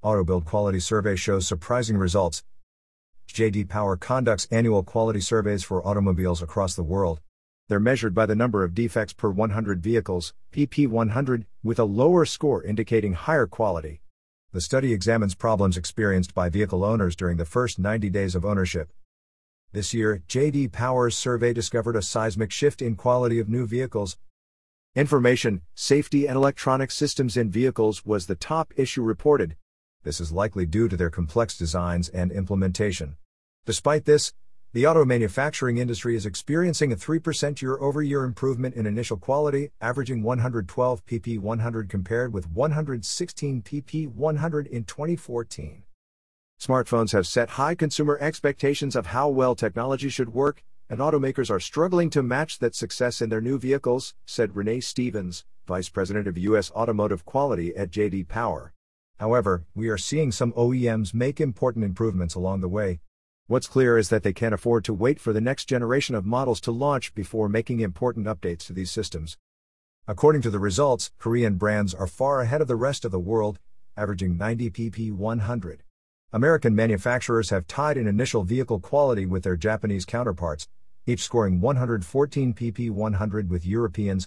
Auto Build Quality Survey shows surprising results. J.D. Power conducts annual quality surveys for automobiles across the world. They're measured by the number of defects per 100 vehicles, PP100, with a lower score indicating higher quality. The study examines problems experienced by vehicle owners during the first 90 days of ownership. This year, J.D. Power's survey discovered a seismic shift in quality of new vehicles. Information, safety and electronic systems in vehicles was the top issue reported. This is likely due to their complex designs and implementation. Despite this, the auto manufacturing industry is experiencing a 3% year-over-year improvement in initial quality, averaging 112 pp100 compared with 116 pp100 in 2014. Smartphones have set high consumer expectations of how well technology should work, and automakers are struggling to match that success in their new vehicles, said Renee Stevens, Vice President of U.S. Automotive Quality at J.D. Power. However, we are seeing some OEMs make important improvements along the way. What's clear is that they can't afford to wait for the next generation of models to launch before making important updates to these systems. According to the results, Korean brands are far ahead of the rest of the world, averaging 90 pp100. American manufacturers have tied in initial vehicle quality with their Japanese counterparts, each scoring 114 pp100 with Europeans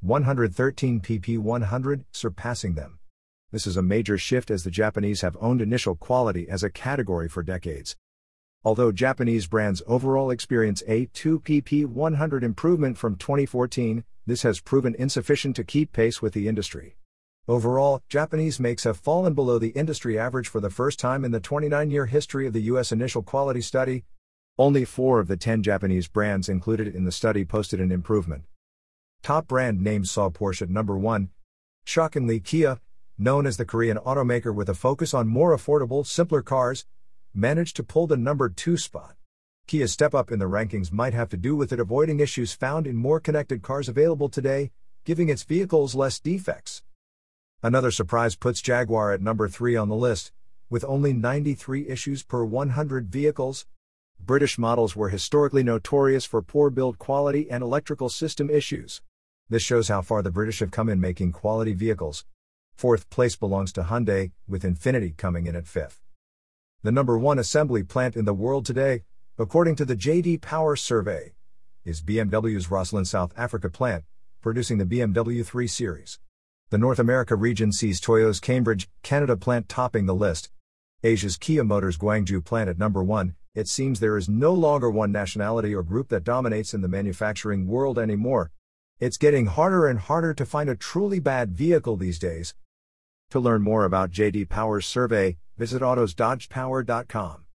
113 pp100 surpassing them. This is a major shift as the Japanese have owned initial quality as a category for decades. Although Japanese brands overall experience a 2 pp100 improvement from 2014, this has proven insufficient to keep pace with the industry. Overall, Japanese makes have fallen below the industry average for the first time in the 29-year history of the U.S. initial quality study. Only 4 of the 10 Japanese brands included in the study posted an improvement. Top brand names saw Porsche at number 1. Shockingly, Kia, known as the Korean automaker with a focus on more affordable, simpler cars, managed to pull the number 2 spot. Kia's step up in the rankings might have to do with it avoiding issues found in more connected cars available today, giving its vehicles less defects. Another surprise puts Jaguar at number 3 on the list, with only 93 issues per 100 vehicles. British models were historically notorious for poor build quality and electrical system issues. This shows how far the British have come in making quality vehicles. 4th place belongs to Hyundai, with Infiniti coming in at 5th. The number 1 assembly plant in the world today, according to the J.D. Power survey, is BMW's Rosslyn, South Africa plant, producing the BMW 3 Series. The North America region sees Toyota's Cambridge, Canada plant topping the list. Asia's Kia Motors Gwangju plant at number 1. It seems there is no longer one nationality or group that dominates in the manufacturing world anymore. It's getting harder and harder to find a truly bad vehicle these days. To learn more about J.D. Power's survey, visit autos-power.com.